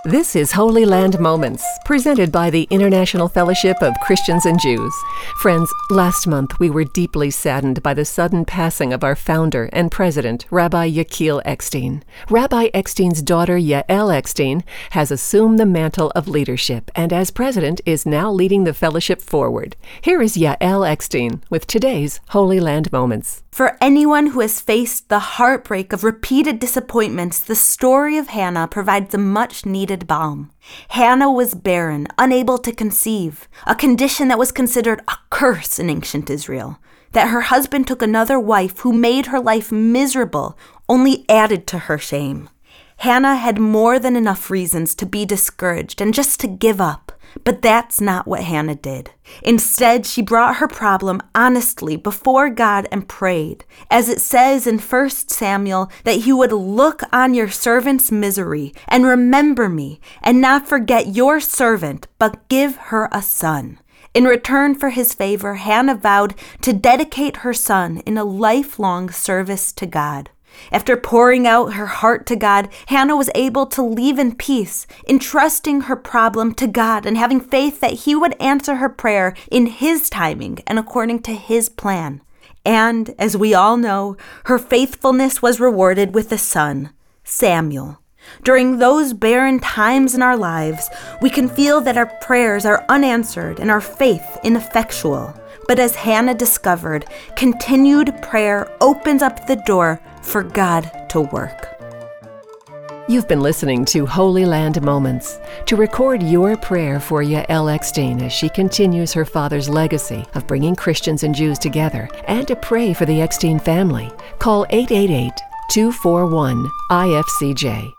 This is Holy Land Moments, presented by the International Fellowship of Christians and Jews. Friends, last month we were deeply saddened by the sudden passing of our founder and president, Rabbi Yechiel Eckstein. Rabbi Eckstein's daughter, Yael Eckstein, has assumed the mantle of leadership and as president is now leading the fellowship forward. Here is Yael Eckstein with today's Holy Land Moments. For anyone who has faced the heartbreak of repeated disappointments, the story of Hannah provides a much-needed balm. Hannah was barren, unable to conceive, a condition that was considered a curse in ancient Israel. That her husband took another wife who made her life miserable only added to her shame. Hannah had more than enough reasons to be discouraged and just to give up. But that's not what Hannah did. Instead, she brought her problem honestly before God and prayed, as it says in 1 Samuel, that he would look on your servant's misery and remember me and not forget your servant, but give her a son. In return for his favor, Hannah vowed to dedicate her son in a lifelong service to God. After pouring out her heart to God, Hannah was able to leave in peace, entrusting her problem to God and having faith that he would answer her prayer in his timing and according to his plan. And, as we all know, her faithfulness was rewarded with a son, Samuel. During those barren times in our lives, we can feel that our prayers are unanswered and our faith ineffectual. But as Hannah discovered, continued prayer opens up the door for God to work. You've been listening to Holy Land Moments. To record your prayer for Yael Eckstein as she continues her father's legacy of bringing Christians and Jews together, and to pray for the Eckstein family, call 888-241-IFCJ.